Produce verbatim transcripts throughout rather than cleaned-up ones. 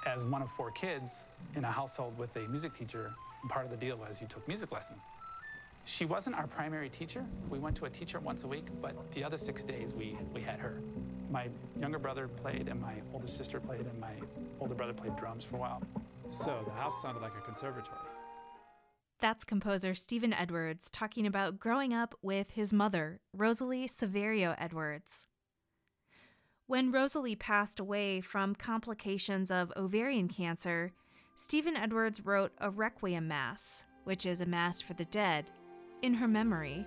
As one of four kids in a household with a music teacher, part of the deal was you took music lessons. She wasn't our primary teacher. We went to a teacher once a week, but the other six days we, we had her. My younger brother played, and my older sister played, and my older brother played drums for a while. So the house sounded like a conservatory. That's composer Stephen Edwards talking about growing up with his mother, Rosalie Severio Edwards. When Rosalie passed away from complications of ovarian cancer, Stephen Edwards wrote a Requiem Mass, which is a mass for the dead, in her memory.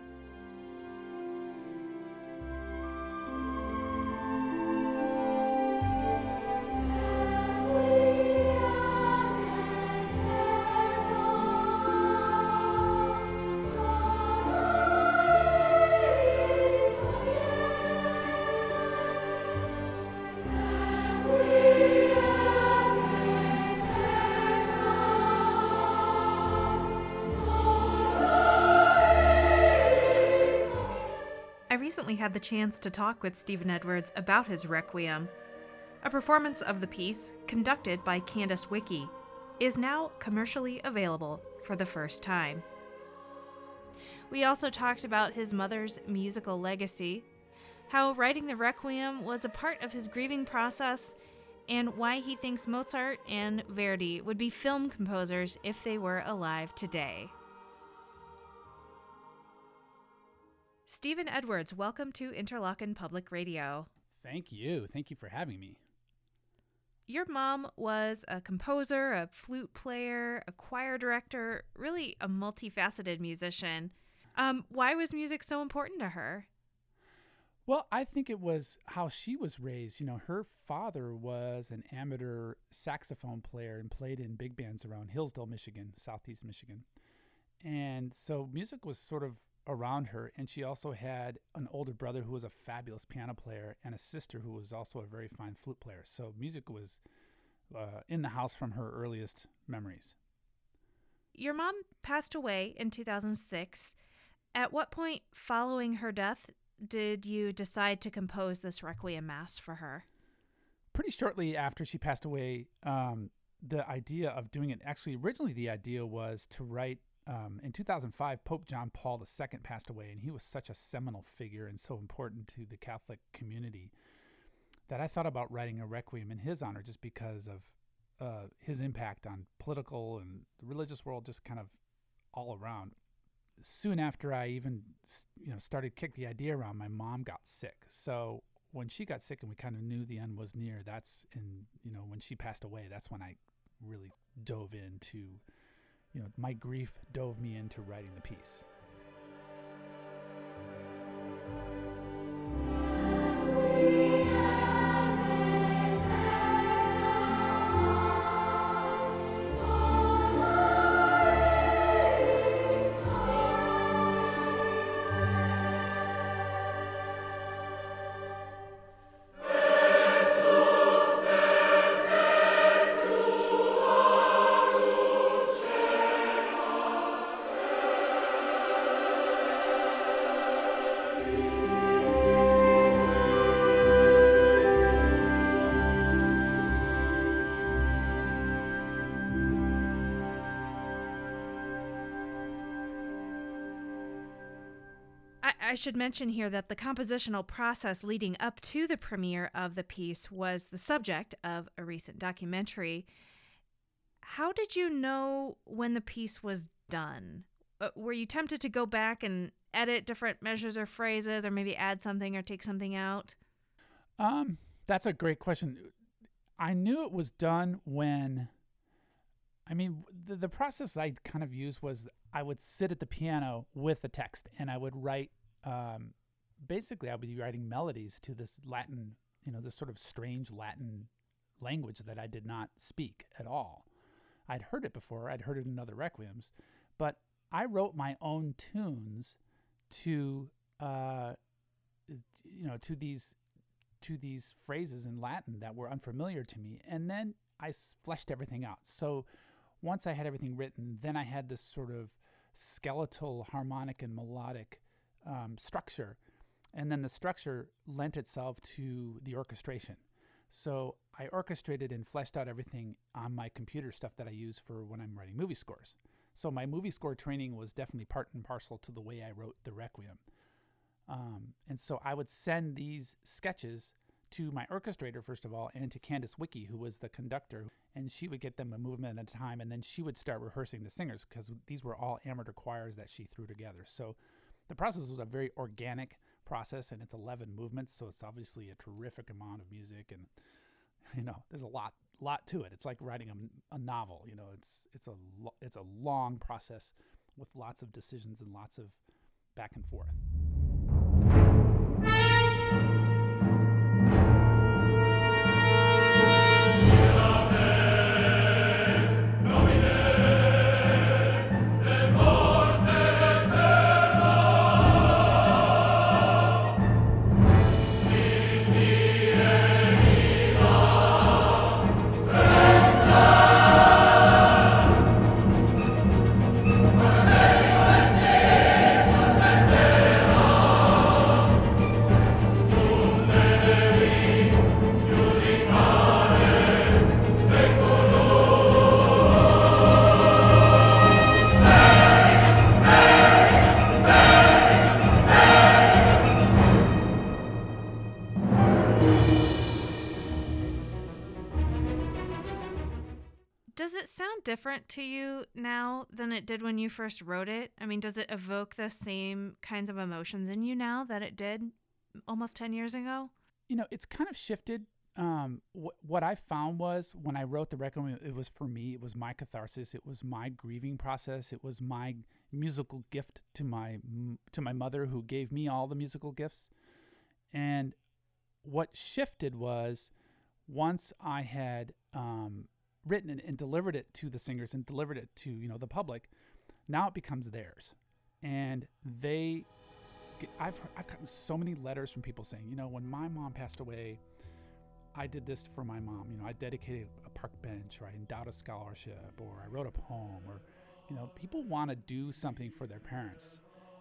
I recently had the chance to talk with Stephen Edwards about his Requiem. A performance of the piece, conducted by Candace Wicke, is now commercially available for the first time. We also talked about his mother's musical legacy, how writing the Requiem was a part of his grieving process, and why he thinks Mozart and Verdi would be film composers if they were alive today. Stephen Edwards, welcome to Interlochen Public Radio. Thank you. Thank you for having me. Your mom was a composer, a flute player, a choir director, really a multifaceted musician. Um, why was music so important to her? Well, I think it was how she was raised. You know, her father was an amateur saxophone player and played in big bands around Hillsdale, Michigan, southeast Michigan. And so music was sort of around her, and she also had an older brother who was a fabulous piano player and a sister who was also a very fine flute player. So music was uh, in the house from her earliest memories. Your mom passed away in two thousand six. At what point following her death did you decide to compose this Requiem Mass for her? Pretty shortly after she passed away, um, the idea of doing it, actually originally the idea was to write Um, in two thousand five, Pope John Paul the Second passed away, and he was such a seminal figure and so important to the Catholic community that I thought about writing a requiem in his honor just because of uh, his impact on political and the religious world, just kind of all around. Soon after I even you know started to kick the idea around, my mom got sick. So when she got sick and we kind of knew the end was near, that's in you know when she passed away, that's when I really dove into You know, my grief dove me into writing the piece. I should mention here that the compositional process leading up to the premiere of the piece was the subject of a recent documentary. How did you know when the piece was done? Uh, were you tempted to go back and edit different measures or phrases, or maybe add something or take something out? Um, that's a great question. I knew it was done when, I mean, the, the process I kind of used was I would sit at the piano with the text and I would write, um, basically I would be writing melodies to this Latin, you know, this sort of strange Latin language that I did not speak at all. I'd heard it before, I'd heard it in other requiems, but I wrote my own tunes to, uh, you know, to these to these phrases in Latin that were unfamiliar to me. And then I fleshed everything out. So once I had everything written, then I had this sort of skeletal, harmonic, and melodic um, structure. And then the structure lent itself to the orchestration. So I orchestrated and fleshed out everything on my computer stuff that I use for when I'm writing movie scores. So my movie score training was definitely part and parcel to the way I wrote the Requiem. Um, and so I would send these sketches to my orchestrator, first of all, and to Candace Wicke, who was the conductor, and she would get them a movement at a time, and then she would start rehearsing the singers, because these were all amateur choirs that she threw together. So the process was a very organic process, and it's eleven movements, so it's obviously a terrific amount of music, and you know, there's a lot lot to it. It's like writing a, a novel. You know, it's it's a lo- it's a long process with lots of decisions and lots of back and forth. Does it sound different to you now than it did when you first wrote it? I mean, does it evoke the same kinds of emotions in you now that it did almost ten years ago? You know, it's kind of shifted. Um, wh- what I found was when I wrote the Requiem, it was for me, it was my catharsis. It was my grieving process. It was my musical gift to my, to my mother, who gave me all the musical gifts. And what shifted was once I had, um, written it and delivered it to the singers and delivered it to, you know, the public, now it becomes theirs. And they, I've, I've gotten so many letters from people saying, you know, when my mom passed away, I did this for my mom. You know, I dedicated a park bench, or I endowed a scholarship, or I wrote a poem, or, you know, people want to do something for their parents.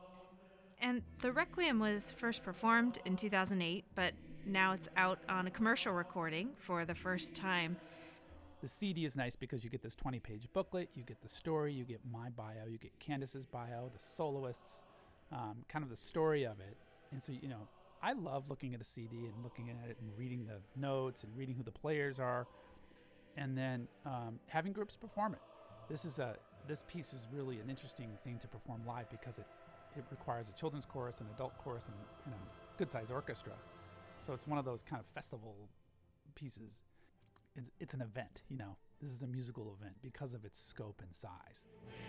And the Requiem was first performed in two thousand eight, but now it's out on a commercial recording for the first time. The C D is nice because you get this twenty-page booklet, you get the story, you get my bio, you get Candace's bio, the soloists, um, kind of the story of it. And so, you know, I love looking at a C D and looking at it and reading the notes and reading who the players are, and then um, having groups perform it. This is a this piece is really an interesting thing to perform live because it, it requires a children's chorus, an adult chorus, and you know, good-sized orchestra. So it's one of those kind of festival pieces. It's, it's an event, you know. This is a musical event because of its scope and size.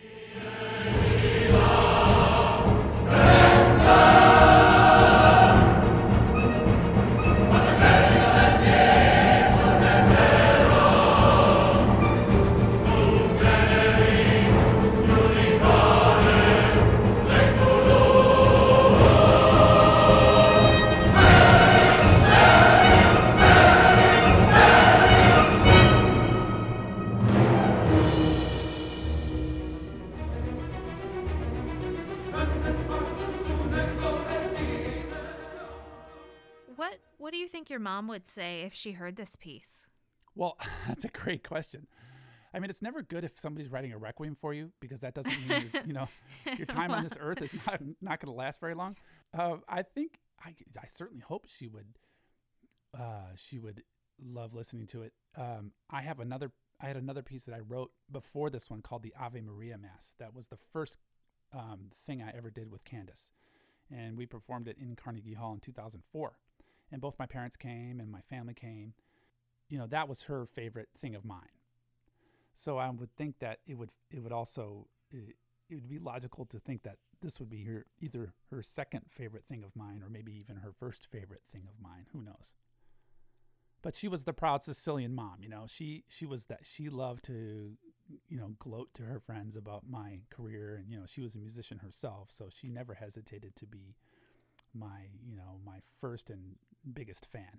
What what do you think your mom would say if she heard this piece? Well, that's a great question. I mean, it's never good if somebody's writing a requiem for you, because that doesn't mean, you know, your time on this earth is not not going to last very long. Uh, I think I, I certainly hope she would uh, she would love listening to it. Um, I have another I had another piece that I wrote before this one called the Ave Maria Mass. That was the first um, thing I ever did with Candace, and we performed it in Carnegie Hall in two thousand four. And both my parents came and my family came. You know, that was her favorite thing of mine. So I would think that it would it would also it, it would be logical to think that this would be her either her second favorite thing of mine, or maybe even her first favorite thing of mine. Who knows? But she was the proud Sicilian mom. You know, she she was that she loved to, you know, gloat to her friends about my career, and you know, she was a musician herself, so she never hesitated to be my you know my first and biggest fan.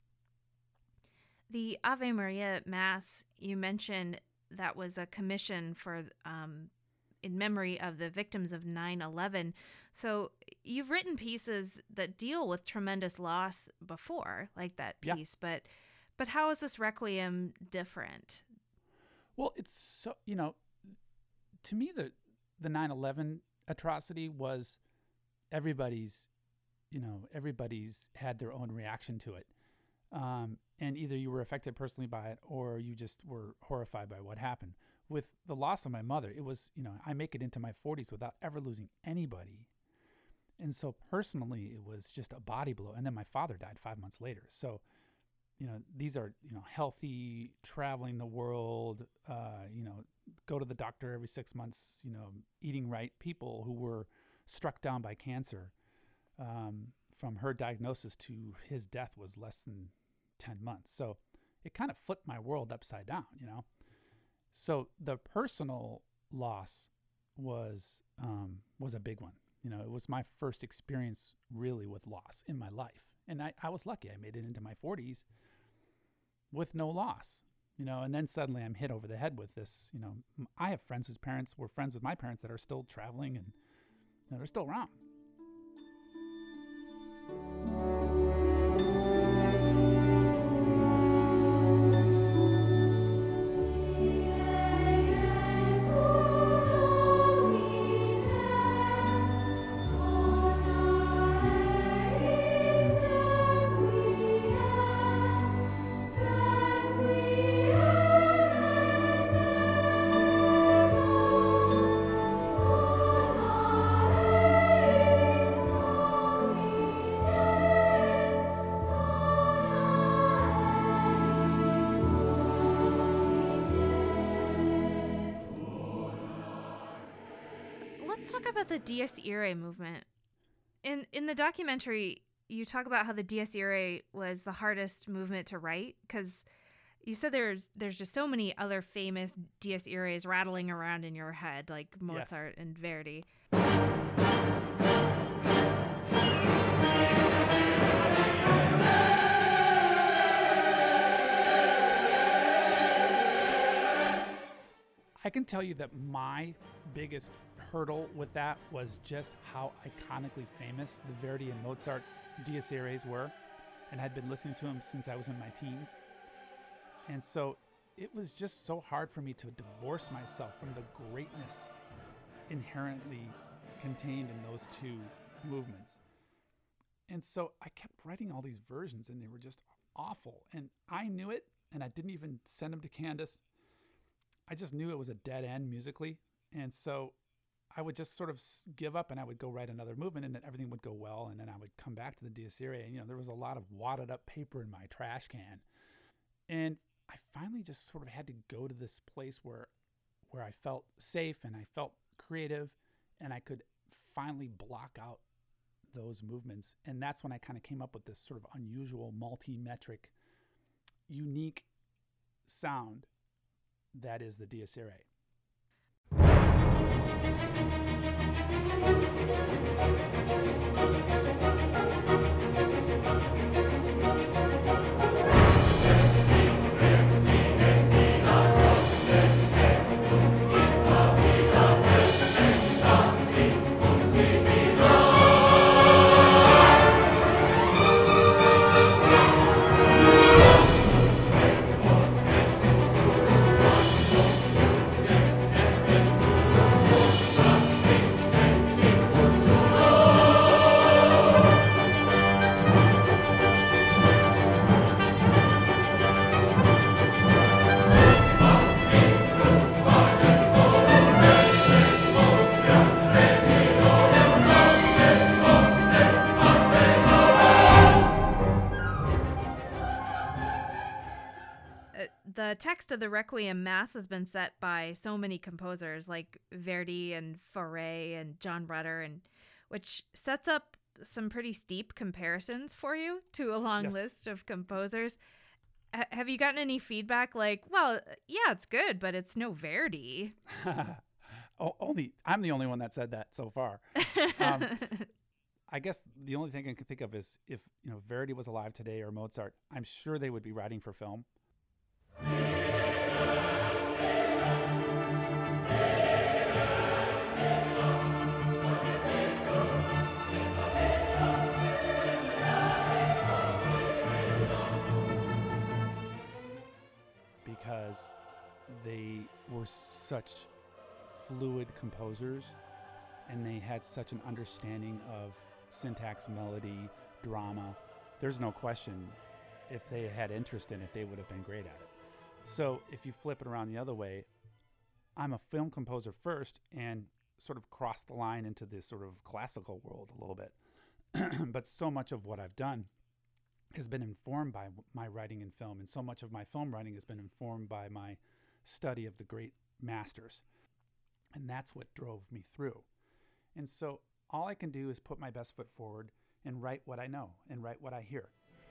The Ave Maria Mass, you mentioned that was a commission for um, in memory of the victims of nine eleven. So you've written pieces that deal with tremendous loss before, like that piece, yeah. but But how is this Requiem different? Well, it's so, you know, to me, the the nine eleven atrocity was everybody's, you know, everybody's had their own reaction to it. Um, and either you were affected personally by it or you just were horrified by what happened. With the loss of my mother, it was, you know, I make it into my forties without ever losing anybody. And so personally, it was just a body blow. And then my father died five months later. So, you know, these are, you know, healthy, traveling the world, uh, you know, go to the doctor every six months, you know, eating right people who were struck down by cancer. Um, from her diagnosis to his death was less than ten months. So it kind of flipped my world upside down, you know. So the personal loss was um, was a big one. You know, it was my first experience really with loss in my life. And I, I was lucky. I made it into my forties with no loss, you know, and then suddenly I'm hit over the head with this, you know. I have friends whose parents were friends with my parents that are still traveling and, you know, they're still around. Let's talk about the Dies Irae movement. In in the documentary, you talk about how the Dies Irae was the hardest movement to write because you said there's there's just so many other famous Dies Iraes rattling around in your head, like Mozart yes. and Verdi. I can tell you that my biggest hurdle with that was just how iconically famous the Verdi and Mozart Dies Iraes were, and I'd been listening to them since I was in my teens. And so it was just so hard for me to divorce myself from the greatness inherently contained in those two movements. And so I kept writing all these versions, and they were just awful. And I knew it, and I didn't even send them to Candace. I just knew it was a dead end musically. And so I would just sort of give up and I would go write another movement and then everything would go well. And then I would come back to the Dies Irae. And, you know, there was a lot of wadded up paper in my trash can. And I finally just sort of had to go to this place where, where I felt safe and I felt creative and I could finally block out those movements. And that's when I kind of came up with this sort of unusual, multi-metric, unique sound that is the Dies Irae. The text of the Requiem Mass has been set by so many composers like Verdi and Fauré and John Rutter, and which sets up some pretty steep comparisons for you to a long yes. list of composers. H- have you gotten any feedback like, well, yeah, it's good, but it's no Verdi? oh, only I'm the only one that said that so far. Um, I guess the only thing I can think of is if, you know, Verdi was alive today or Mozart, I'm sure they would be writing for film. because they were such fluid composers, and they had such an understanding of syntax, melody, drama. There's no question, if they had interest in it, they would have been great at it. So if you flip it around the other way, I'm a film composer first and sort of crossed the line into this sort of classical world a little bit. But so much of what I've done has been informed by my writing in film, and so much of my film writing has been informed by my study of the great masters. And that's what drove me through. And so all I can do is put my best foot forward and write what I know and write what I hear.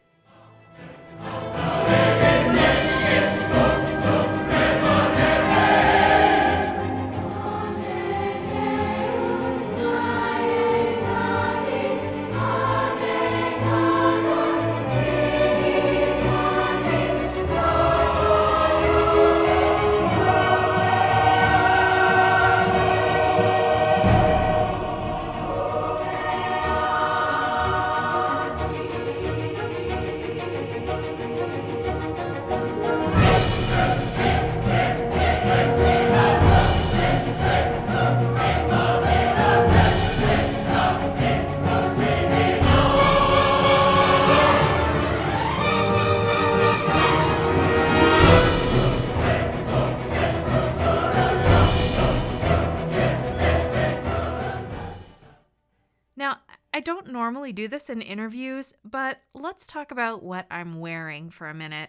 I don't normally do this in interviews, but let's talk about what I'm wearing for a minute.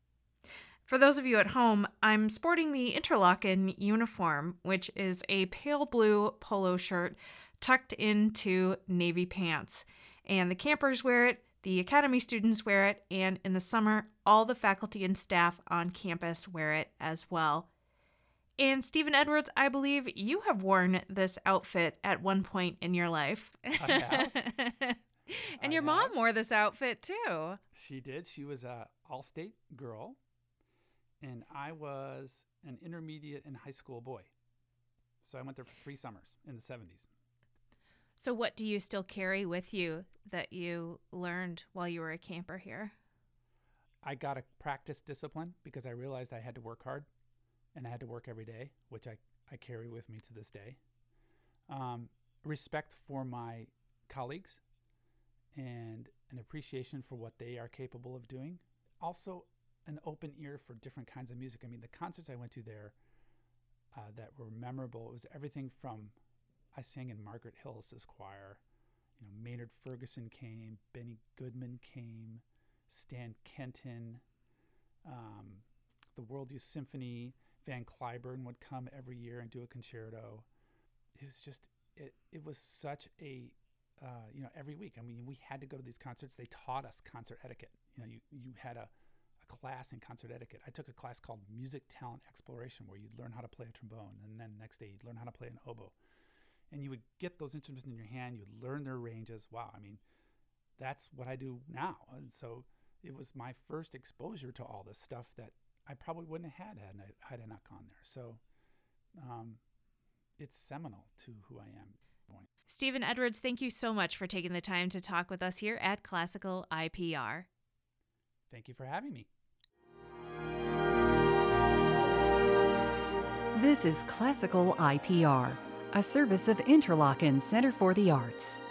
For those of you at home, I'm sporting the Interlochen uniform, which is a pale blue polo shirt tucked into navy pants. And the campers wear it, the academy students wear it, and in the summer, all the faculty and staff on campus wear it as well. And Stephen Edwards, I believe you have worn this outfit at one point in your life. I have. And I your have. mom wore this outfit too. She did. She was a all-state girl, and I was an intermediate and high school boy. So I went there for three summers in the seventies. So what do you still carry with you that you learned while you were a camper here? I got to practice discipline because I realized I had to work hard. And I had to work every day, which I, I carry with me to this day. Um, respect for my colleagues and an appreciation for what they are capable of doing. Also, an open ear for different kinds of music. I mean, the concerts I went to there uh, that were memorable, it was everything from, I sang in Margaret Hillis's choir. You know, Maynard Ferguson came, Benny Goodman came, Stan Kenton, um, the World Youth Symphony. Van Cliburn would come every year and do a concerto. It was just, it, it was such a, uh, you know, every week. I mean, we had to go to these concerts. They taught us concert etiquette. You know, you, you had a, a class in concert etiquette. I took a class called Music Talent Exploration where you'd learn how to play a trombone, and then next day you'd learn how to play an oboe. And you would get those instruments in your hand. You'd learn their ranges. Wow, I mean, that's what I do now. And so it was my first exposure to all this stuff that I probably wouldn't have had had I, had I not gone there. So um, it's seminal to who I am. Stephen Edwards, thank you so much for taking the time to talk with us here at Classical I P R. Thank you for having me. This is Classical I P R, a service of Interlochen Center for the Arts.